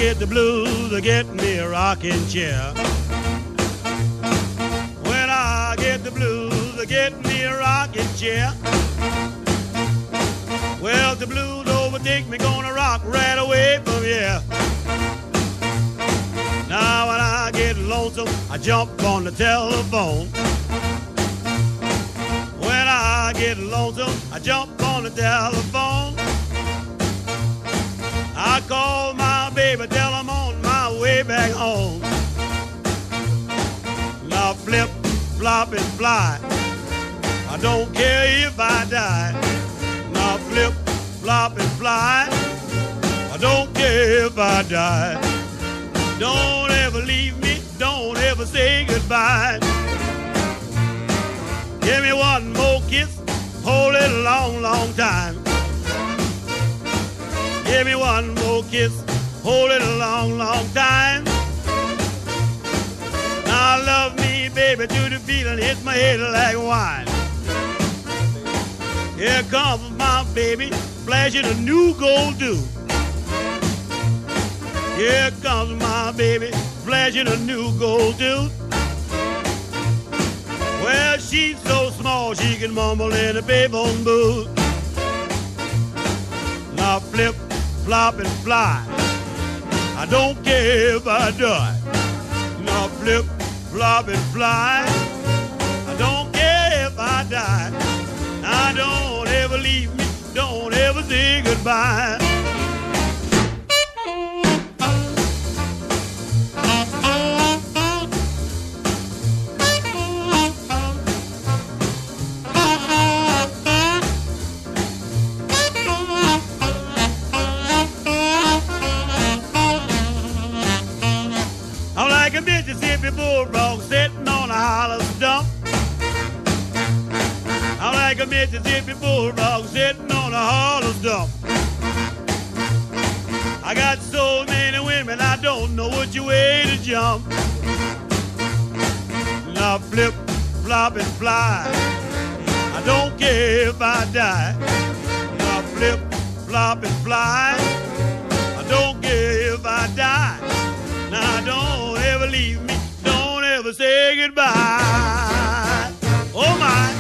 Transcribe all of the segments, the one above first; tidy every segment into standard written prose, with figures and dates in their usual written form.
get the blues, I get me a rocking chair. When I get the blues, I get me a rocking chair. Well, the blues overtake me, gonna rock right away from here. Now when I get lonesome, I jump on the telephone. When I get lonesome, I jump on the telephone. I call my baby, tell I'm on my way back home. Now flip, flop, and fly, I don't care if I die. Now flip, flop, and fly, I don't care if I die. Don't ever leave me, don't ever say goodbye. Give me one more kiss, hold it a long, long time. Give me one more kiss, hold it a long, long time. Now love me, baby, to the feeling hits my head like wine. Here comes my baby, flashing a new gold tooth. Here comes my baby, flashing a new gold tooth. Well, she's so small she can mumble in a payphone booth. Now flip, flop, and fly, I don't care if I die. Now flip, flop, and fly, I don't care if I die. Now don't ever leave me, don't ever say goodbye. Mississippi bulldog sitting on a hollow stump. I'm like a Mississippi bulldog sitting on a hollow stump. I got so many women I don't know which way to jump. Now flip, flop, and fly, I don't care if I die. Now flip, flop, and fly, I don't care if I die. Now don't ever leave me, don't ever say goodbye. Oh my.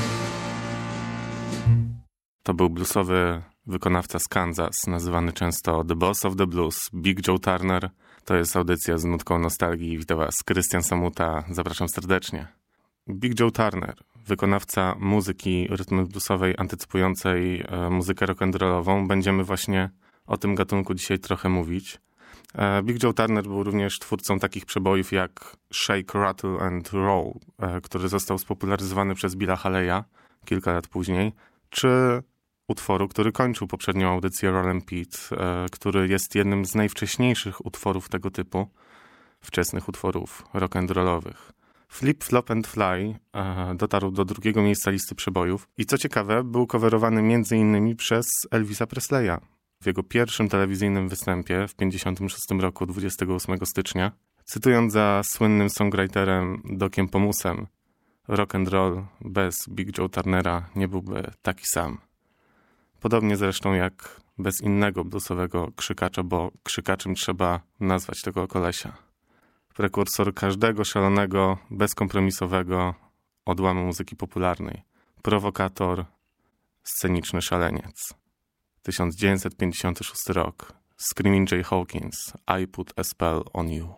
To był bluesowy wykonawca z Kansas, nazywany często The Boss of the Blues, Big Joe Turner. To jest audycja z nutką nostalgii. Witam Was, Krystian Samuta. Zapraszam serdecznie. Big Joe Turner, wykonawca muzyki rytmu bluesowej antycypującej muzykę rock'n'rollową. Będziemy właśnie o tym gatunku dzisiaj trochę mówić. Big Joe Turner był również twórcą takich przebojów jak Shake, Rattle and Roll, który został spopularyzowany przez Billa Haleya kilka lat później, czy utworu, który kończył poprzednią audycję, Roll and Pete, który jest jednym z najwcześniejszych utworów tego typu, wczesnych utworów rock'n'rollowych. Flip, Flop and Fly dotarł do drugiego miejsca listy przebojów i co ciekawe, był coverowany m.in. przez Elvisa Presleya. W jego pierwszym telewizyjnym występie w 1956 roku, 28 stycznia, cytując za słynnym songwriterem Dociem Pomusem, rock and roll bez Big Joe Turnera nie byłby taki sam. Podobnie zresztą jak bez innego bluesowego krzykacza, bo krzykaczem trzeba nazwać tego kolesia. Prekursor każdego szalonego, bezkompromisowego odłamu muzyki popularnej. Prowokator, sceniczny szaleniec. 1956 rok. Screaming Jay Hawkins, I Put a Spell on You.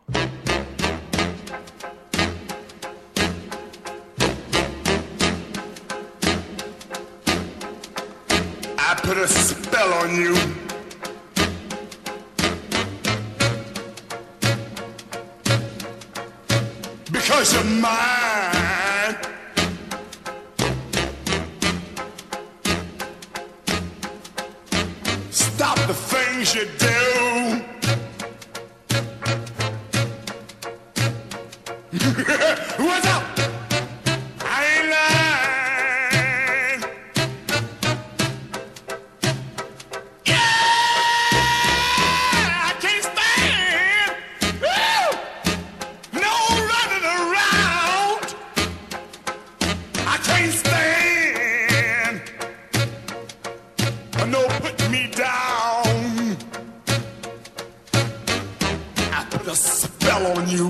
I put a spell on you. Because you're mine. Stop the things you do. What's up? I ain't lying. Yeah, I can't stand. Woo! No running around. I can't stand. No putting me down. a spell on you.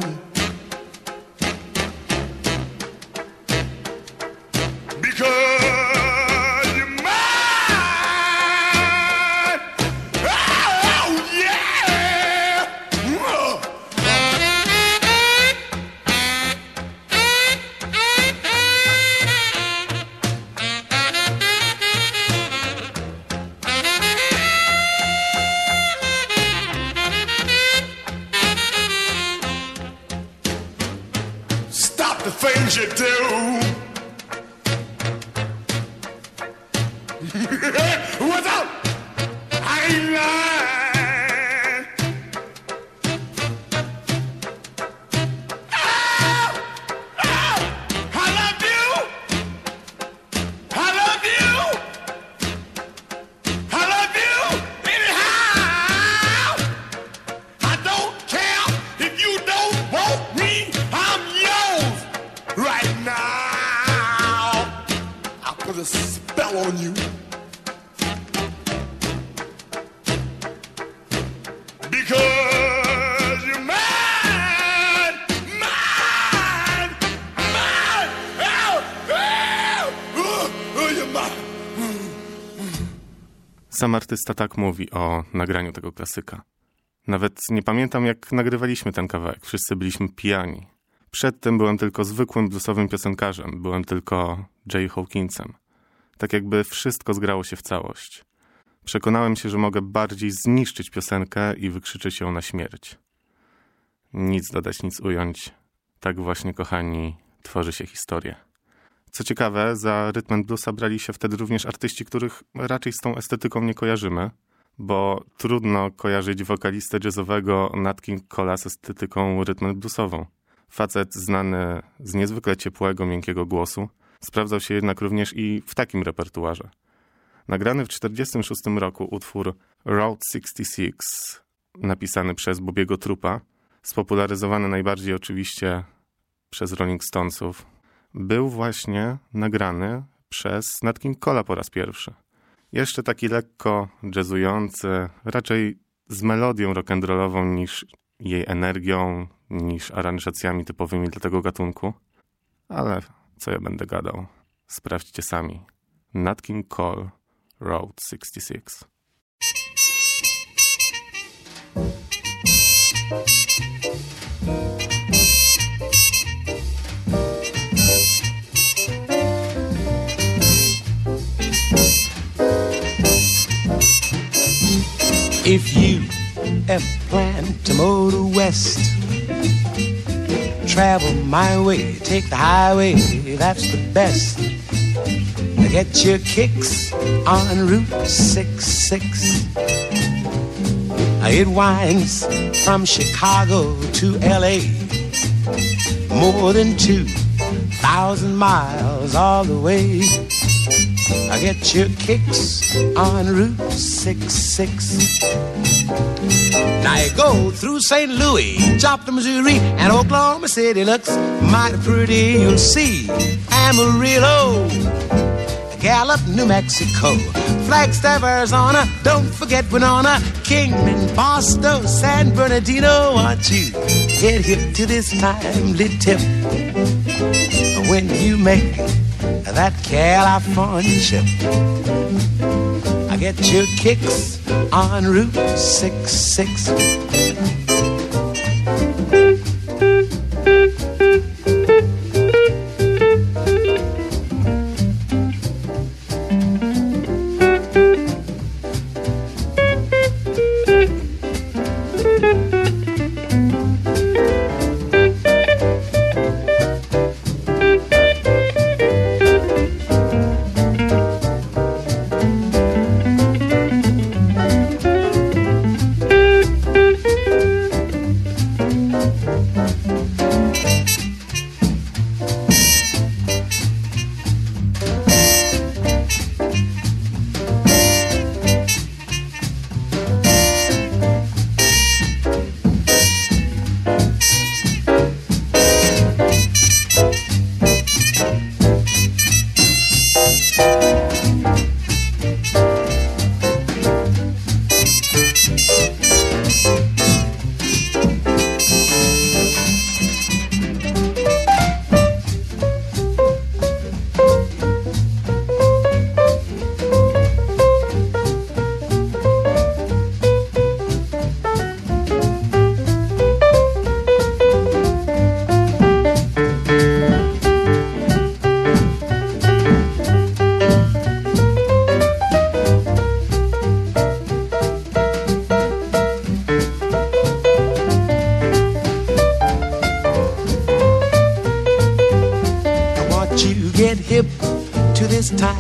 Because you're mine. Oh, yeah. Stop the things you do. Without, I ain't lying. Oh, oh, I love you. I love you. I love you anyhow. I don't care if you don't want me. I'm yours right now. I'll put a spell on you. Because you're mine, mine, mine. You're mine. Sam artysta tak mówi o nagraniu tego klasyka. Nawet nie pamiętam, jak nagrywaliśmy ten kawałek. Wszyscy byliśmy pijani. Przedtem byłem tylko zwykłym bluesowym piosenkarzem. Byłem tylko Jay Hawkinsem. Tak jakby wszystko zgrało się w całość. Przekonałem się, że mogę bardziej zniszczyć piosenkę i wykrzyczeć ją na śmierć. Nic dodać, nic ująć. Tak właśnie, kochani, tworzy się historia. Co ciekawe, za rytm and bluesa brali się wtedy również artyści, których raczej z tą estetyką nie kojarzymy, bo trudno kojarzyć wokalistę jazzowego Nat King Cole'a z estetyką rytm and bluesową. Facet znany z niezwykle ciepłego, miękkiego głosu sprawdzał się jednak również i w takim repertuarze. Nagrany w 1946 roku utwór Route 66, napisany przez Bobiego Trupa, spopularyzowany najbardziej oczywiście przez Rolling Stonesów, był właśnie nagrany przez Nat King Cole'a po raz pierwszy. Jeszcze taki lekko jazzujący, raczej z melodią rock'n'rollową niż jej energią, niż aranżacjami typowymi dla tego gatunku. Ale co ja będę gadał? Sprawdźcie sami. Nat King Cole, Route 66. If you ever plan to motor west, travel my way, take the highway, that's the best. Get your kicks on Route 66. It winds from Chicago to LA, more than 2,000 miles all the way. Get your kicks on Route 66. Now you go through St. Louis, Joplin, Missouri, and Oklahoma City looks mighty pretty. You'll see Amarillo, Gallup, New Mexico, Flagstaff, Arizona, don't forget Winona, Kingman, Boston, San Bernardino. Want you get hip to this timely tip when you make that California trip. I get your kicks on Route 66.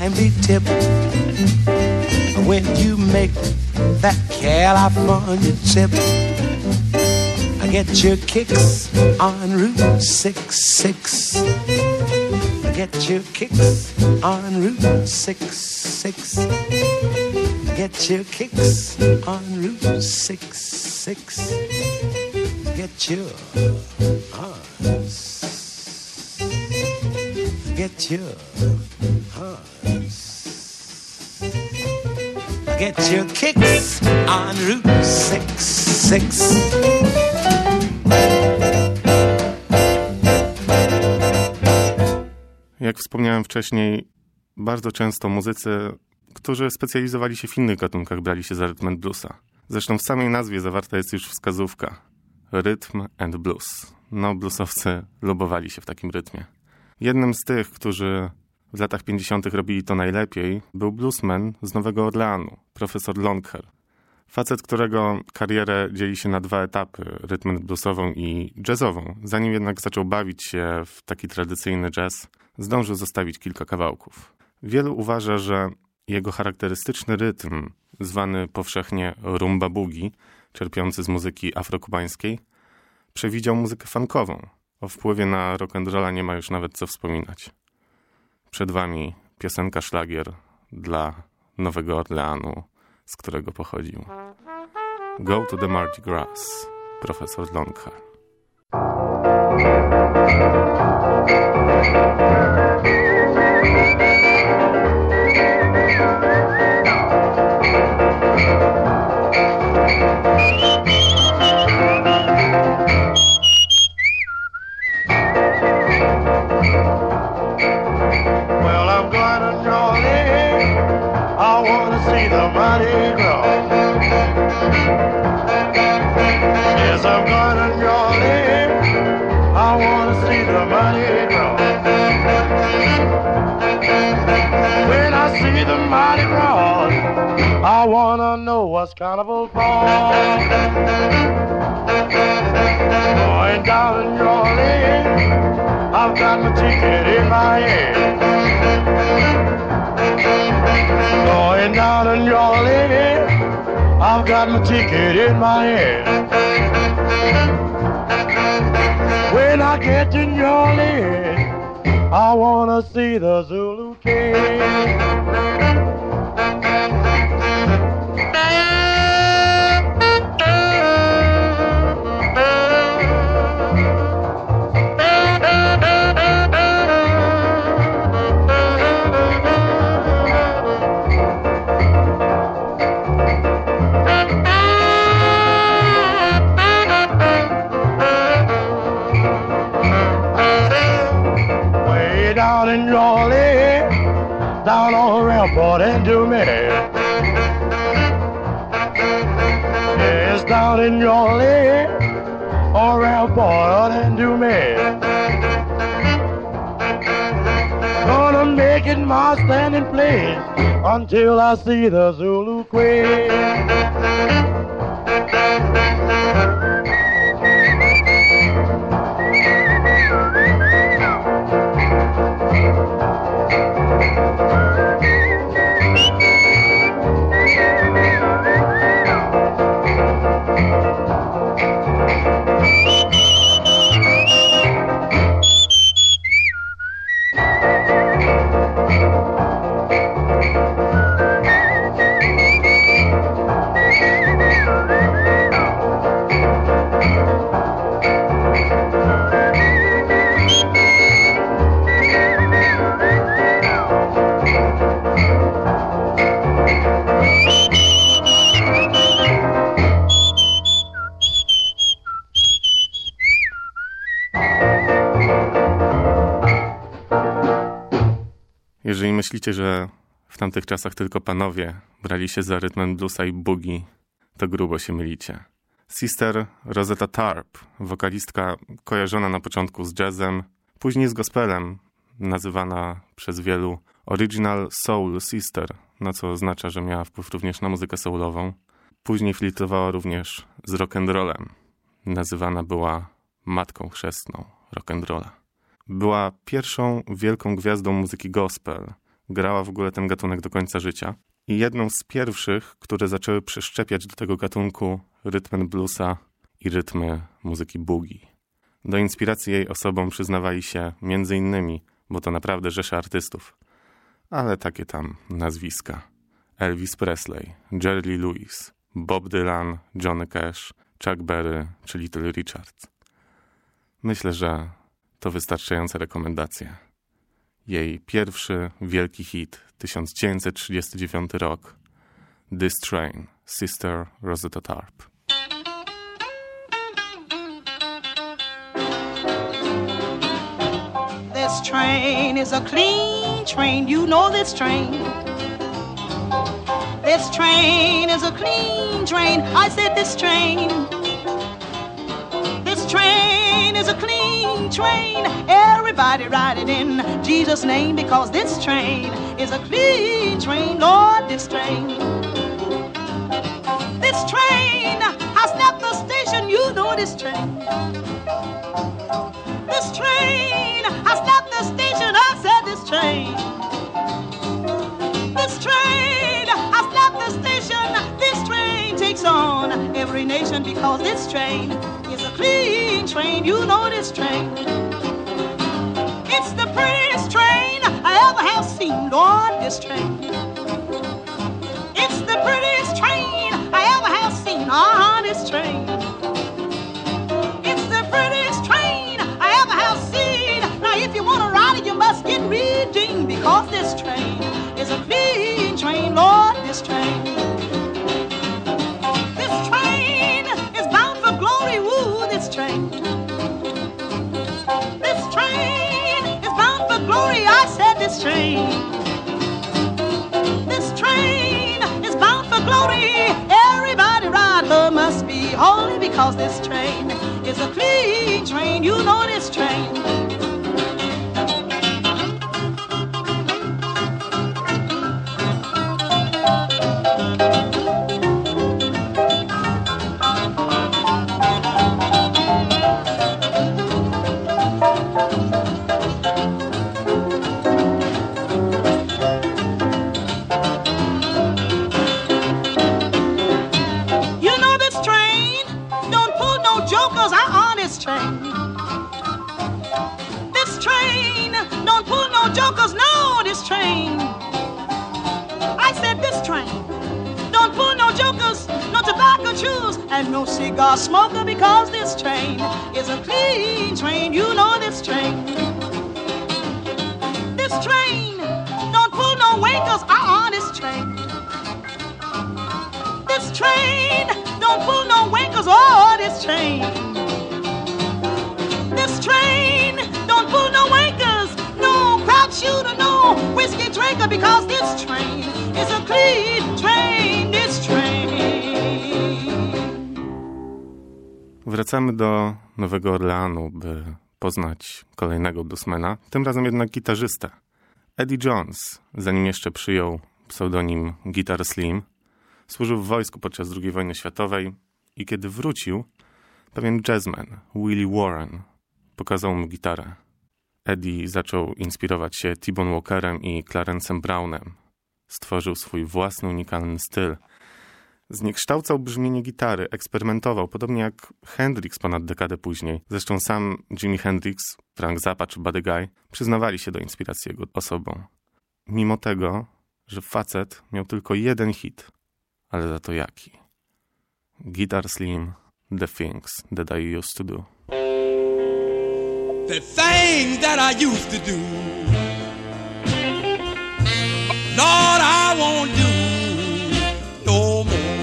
timely tip. When you make that California trip, get your kicks on Route 66. Get your kicks on Route 66. Get your kicks on Route 66. Get your hearts. Get your hearts. Get your kicks on Route 66. Jak wspomniałem wcześniej, bardzo często muzycy, którzy specjalizowali się w innych gatunkach, brali się za rytm and bluesa. Zresztą w samej nazwie zawarta jest już wskazówka. Rytm and blues. No, bluesowcy lubowali się w takim rytmie. Jednym z tych, którzy w latach 50. robili to najlepiej, był bluesman z Nowego Orleanu, profesor Longhair. Facet, którego karierę dzieli się na 2 etapy, rytm and bluesową i jazzową. Zanim jednak zaczął bawić się w taki tradycyjny jazz, zdążył zostawić kilka kawałków. Wielu uważa, że jego charakterystyczny rytm, zwany powszechnie rumba boogie, czerpiący z muzyki afrokubańskiej, przewidział muzykę funkową. O wpływie na rock'n'rolla nie ma już nawet co wspominać. Przed wami piosenka szlagier dla Nowego Orleanu, z którego pochodził. Go to the Mardi Gras, profesor Longhair. I wanna know what's carnival for. Going down in New Orleans, I've got my ticket in my hand. Going down in New Orleans, I've got my ticket in my hand. When I get to New Orleans, I wanna see the Zulu King. Down in New Orleans, down on the rampart and do me. Yes, down in New Orleans, on rampart and do me. Gonna make it my standing place until I see the Zulu Queen. Jeżeli myślicie, że w tamtych czasach tylko panowie brali się za rytm and bluesa i boogie, to grubo się mylicie. Sister Rosetta Tharpe, wokalistka kojarzona na początku z jazzem, później z gospelem, nazywana przez wielu Original Soul Sister, na co oznacza, że miała wpływ również na muzykę soulową. Później flirtowała również z rock'n'rollem. Nazywana była matką chrzestną rock'n'rolla. Była pierwszą wielką gwiazdą muzyki gospel, grała w ogóle ten gatunek do końca życia. I jedną z pierwszych, które zaczęły przyszczepiać do tego gatunku rytm bluesa i rytmy muzyki boogie. Do inspiracji jej osobom przyznawali się między innymi, bo to naprawdę rzesza artystów, ale takie tam nazwiska: Elvis Presley, Jerry Lee Lewis, Bob Dylan, Johnny Cash, Chuck Berry czy Little Richard. Myślę, że to wystarczające rekomendacje. Jej pierwszy wielki hit, 1939 rok, This Train, Sister Rosetta Tharpe. This train is a clean train, you know this train. This train is a clean train, I said this train. This train is a clean train, everybody ride it in Jesus' name, because this train is a clean train, Lord, this train. This train has left the station, you know this train. This train has left the station, I said this train. This train has left the station, this train takes on every nation, because this train is a clean train, you know this train. It's the prettiest train I ever have seen, Lord, this train. It's the prettiest train I ever have seen, this train. It's the prettiest train I ever have seen. Now if you want to ride it, you must get redeemed, because this train is a clean train, Lord, this train. This train is bound for glory, woo, this train. This train is bound for glory, I said this train. This train is bound for glory, everybody ride her must be holy, because this train is a clean train, you know this train. Jokers know this train. I said this train don't pull no jokers, no tobacco chews, and no cigar smoker, because this train is a clean train, you know this train. This train don't pull no wakers, this train. This train don't pull no wakers, this train. This train don't pull no wakers, shooter, no whiskey drinker, because this train is a clean train, this train. Wracamy do Nowego Orleanu, by poznać kolejnego bluesmana, tym razem jednak gitarzystę. Eddie Jones, zanim jeszcze przyjął pseudonim Guitar Slim, służył w wojsku podczas II wojny światowej i kiedy wrócił, pewien jazzman, Willie Warren, pokazał mu gitarę. Eddie zaczął inspirować się T-Bone Walkerem i Clarence'em Brownem. Stworzył swój własny, unikalny styl. Zniekształcał brzmienie gitary, eksperymentował, podobnie jak Hendrix ponad dekadę później. Zresztą sam Jimi Hendrix, Frank Zappa czy Buddy Guy przyznawali się do inspiracji jego osobą. Mimo tego, że facet miał tylko jeden hit, ale za to jaki? Guitar Slim, The Things That I Used To Do. The things that I used to do, Lord, I won't do no more.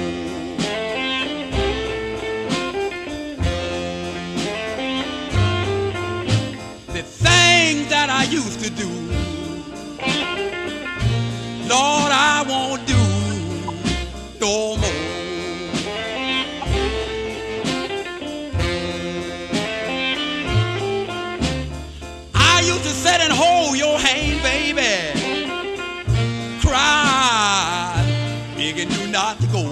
The things that I used to do, Lord, I won't do no more. To sit and hold your hand, baby, cry, begging you not to go.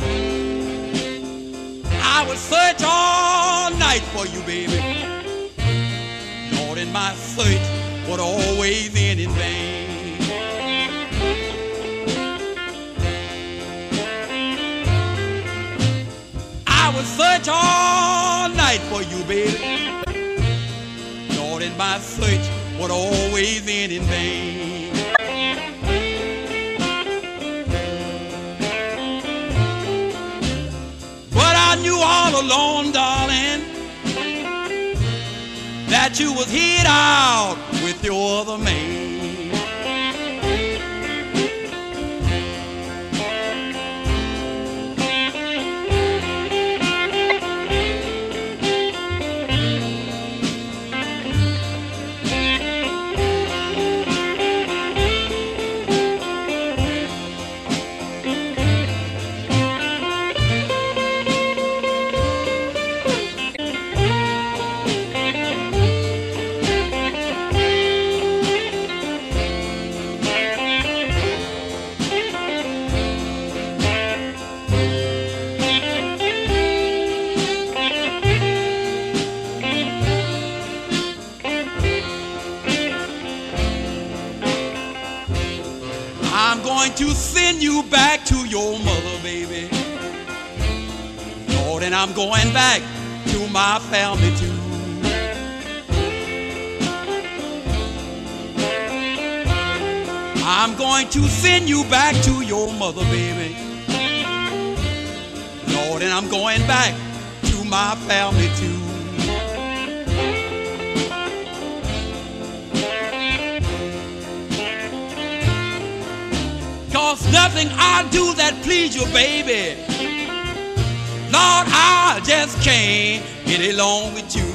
I would search all night for you, baby, search would always end in vain. I would search all night for you, baby. Lord, and my search would always end in vain. But I knew all along, darling, that you was hid out with your other man. I'm going to send you back to your mother, baby. Lord, and I'm going back to my family too. I'm going to send you back to your mother, baby. Lord, and I'm going back to my family too. 'Cause nothing I'll do that please you, baby. Lord, I just can't get along with you.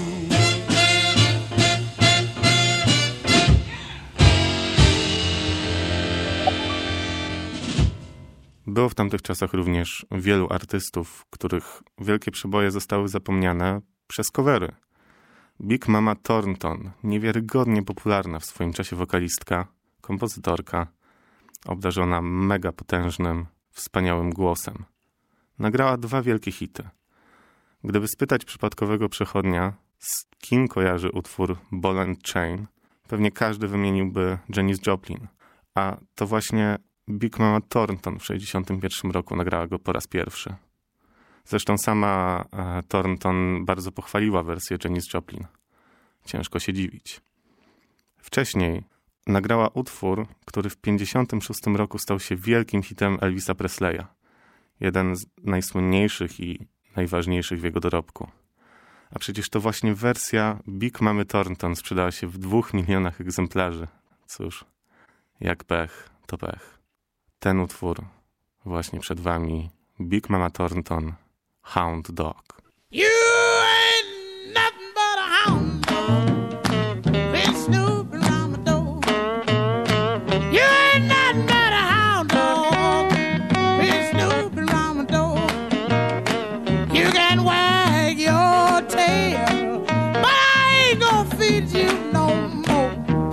Było w tamtych czasach również wielu artystów, których wielkie przeboje zostały zapomniane przez covery. Big Mama Thornton, niewiarygodnie popularna w swoim czasie wokalistka, kompozytorka, obdarzona mega potężnym, wspaniałym głosem. Nagrała 2 wielkie hity. Gdyby spytać przypadkowego przechodnia, z kim kojarzy utwór Ball and Chain, pewnie każdy wymieniłby Janis Joplin. A to właśnie Big Mama Thornton w 1961 roku nagrała go po raz pierwszy. Zresztą sama Thornton bardzo pochwaliła wersję Janis Joplin. Ciężko się dziwić. Wcześniej nagrała utwór, który w 1956 roku stał się wielkim hitem Elvisa Presleya. Jeden z najsłynniejszych i najważniejszych w jego dorobku. A przecież to właśnie wersja Big Mamy Thornton sprzedała się w 2 milionach egzemplarzy. Cóż, jak pech, to pech. Ten utwór właśnie przed wami. Big Mama Thornton, Hound Dog. You ain't nothing but a hound dog. Been snooping around my door. You ain't nothing but a hound dog. Been snooping around my door. You can wag your tail, but I ain't gonna feed you no more.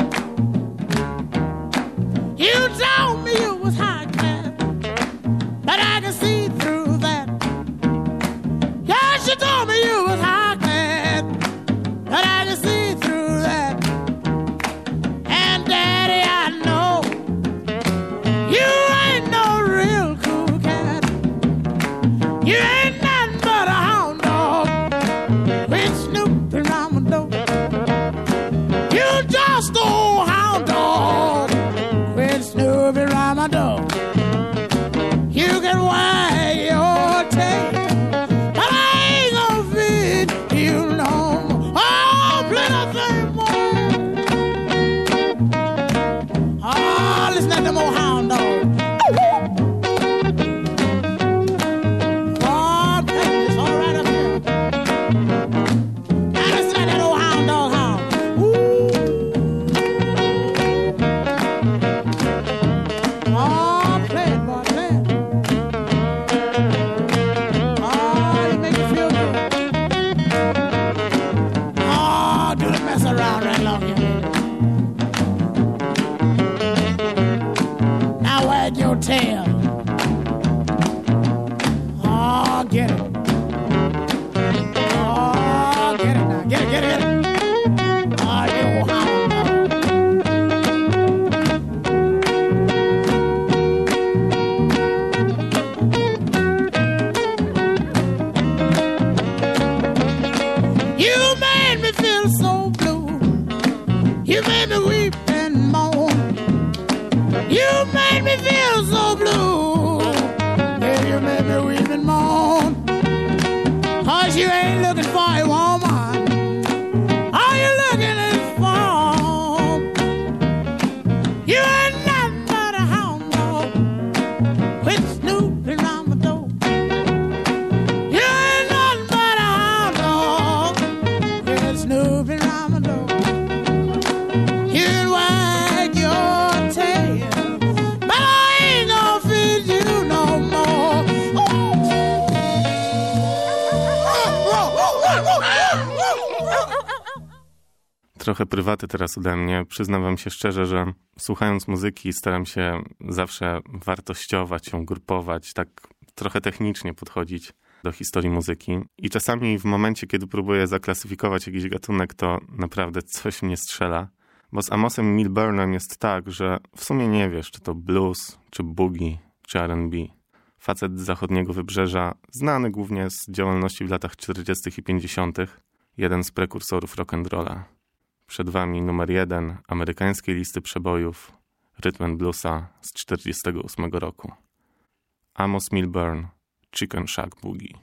You told me you was high class, but I can see through that. Yes, you told me you made me weep and moan. You made me feel so blue. Yeah, you made me weep and moan. 'Cause you ain't looking for a woman. All you looking is for. You ain't nothing but a hound dog with Snoopy round the door. You ain't nothing but a hound dog with Snoopy round the door. You can wag your tail, but I ain't gonna feed you no more. Trochę prywaty teraz ode mnie. Przyznam wam się szczerze, że słuchając muzyki staram się zawsze wartościować ją, grupować, tak trochę technicznie podchodzić do historii muzyki. I czasami w momencie, kiedy próbuję zaklasyfikować jakiś gatunek, to naprawdę coś mnie strzela. Bo z Amosem Milburnem jest tak, że w sumie nie wiesz, czy to blues, czy boogie, czy R&B. Facet z zachodniego wybrzeża, znany głównie z działalności w latach 40. i 50., jeden z prekursorów rock'n'rolla. Przed wami numer 1 amerykańskiej listy przebojów Rhythm and Bluesa z 48 roku. Amos Milburn, Chicken Shack Boogie.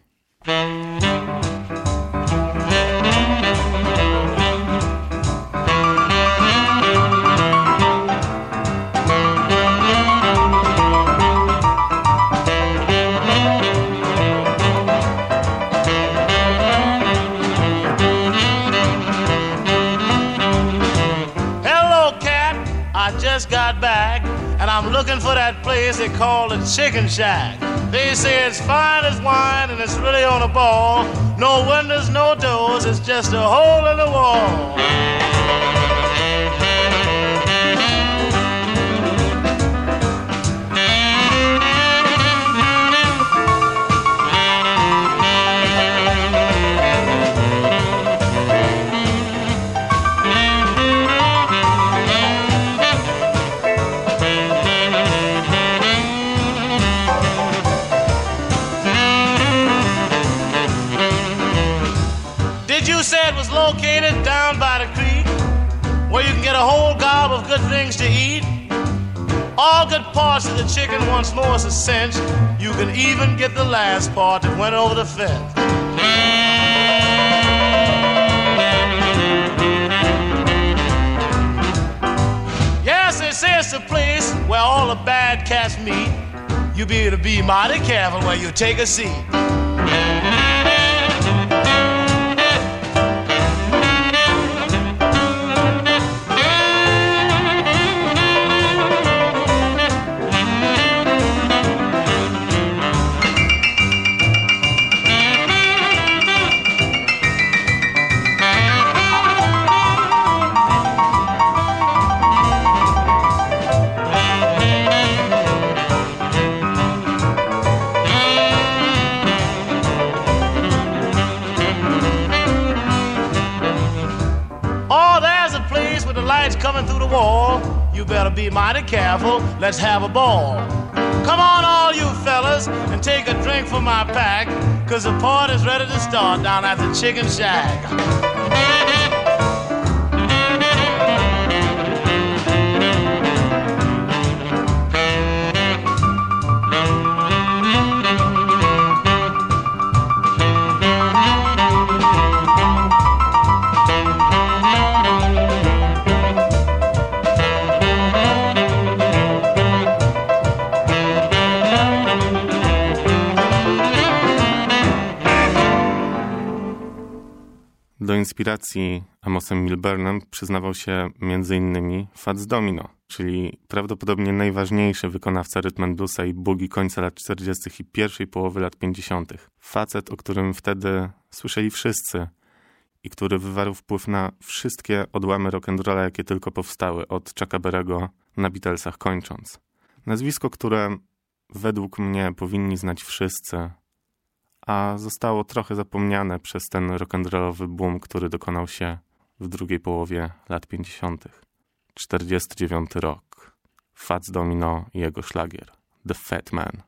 Got back, and I'm looking for that place they call the Chicken Shack. They say it's fine as wine and it's really on a ball. No windows, no doors, it's just a hole in the wall. Located down by the creek, where you can get a whole gob of good things to eat. All good parts of the chicken once more is a cinch. You can even get the last part that went over the fence. Yes, they say it's the place where all the bad cats meet. You better be mighty careful where you take a seat. Coming through the wall, you better be mighty careful, let's have a ball. Come on all you fellas and take a drink from my pack, 'cause the party's ready to start down at the Chicken Shack. Do inspiracji Amosem Milburnem przyznawał się m.in. Fats Domino, czyli prawdopodobnie najważniejszy wykonawca rytm and bluesa i boogie końca lat 40. i pierwszej połowy lat 50. Facet, o którym wtedy słyszeli wszyscy i który wywarł wpływ na wszystkie odłamy rock'n'rolla, jakie tylko powstały, od Chucka Berry'ego na Beatlesach kończąc. Nazwisko, które według mnie powinni znać wszyscy, a zostało trochę zapomniane przez ten rock'n'rollowy boom, który dokonał się w drugiej połowie lat 50. 49 rok. Fats Domino i jego szlagier The Fat Man.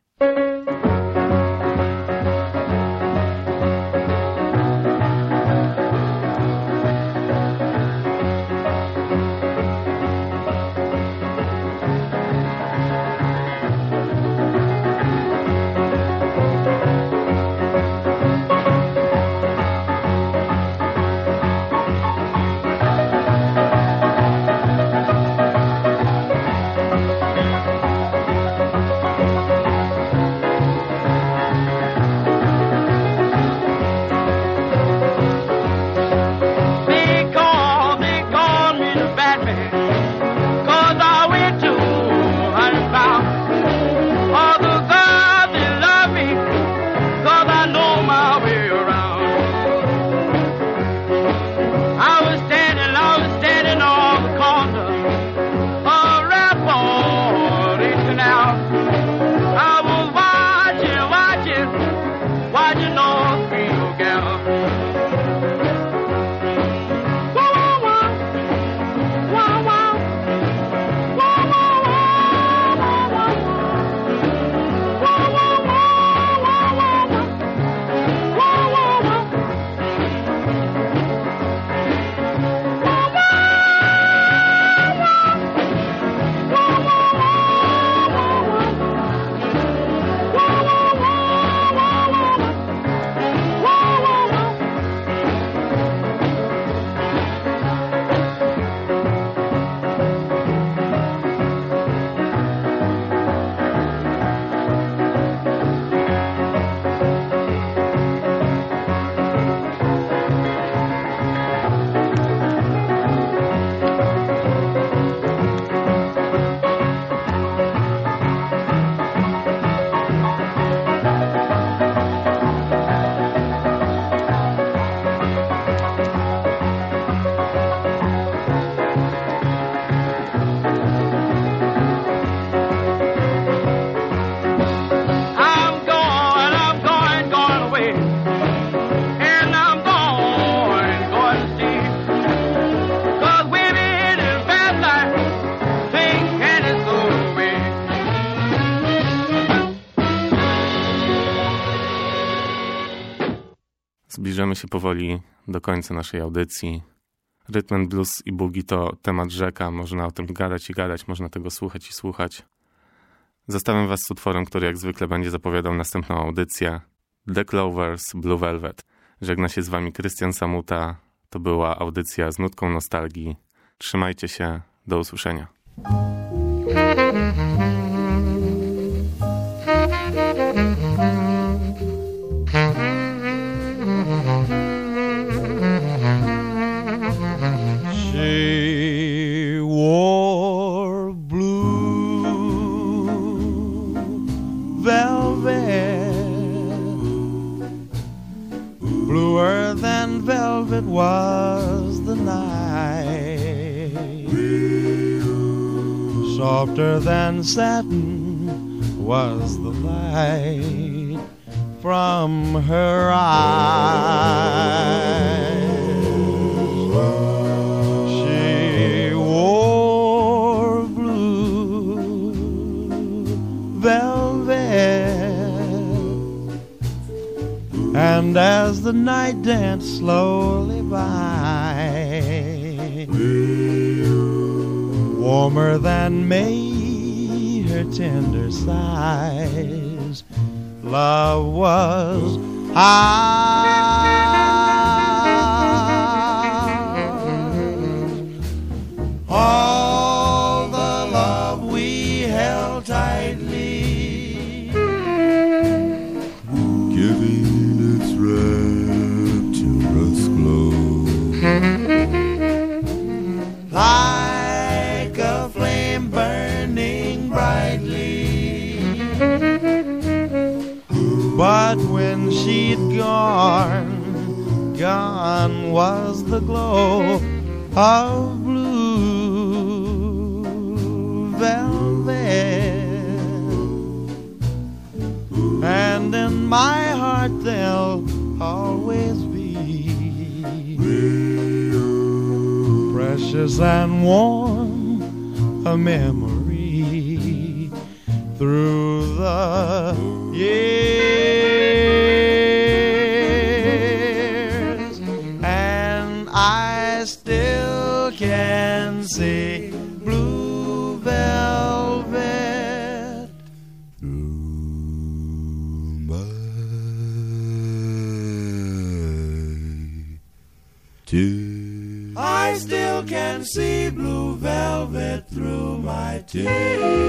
Zbliżamy się powoli do końca naszej audycji. Rhythm and blues i boogie to temat rzeka, można o tym gadać i gadać, można tego słuchać i słuchać. Zostawiam was z utworem, który jak zwykle będzie zapowiadał następną audycję. The Clovers, Blue Velvet. Żegna się z wami Krystian Samuta. To była audycja z nutką nostalgii. Trzymajcie się, do usłyszenia. She wore blue velvet, bluer than velvet was the night, softer than satin was the light from her eyes. She wore blue velvet, and as the night danced slowly by, warmer than May her tender sighs, love was ours. All the love we held tightly, giving its rapturous glow, like a flame burning brightly. But when she'd gone, gone was the glow of blue velvet, and in my heart they'll always be precious and warm, a memory through the years, and I still can see blue velvet through my tears. I still can see blue velvet through my tears.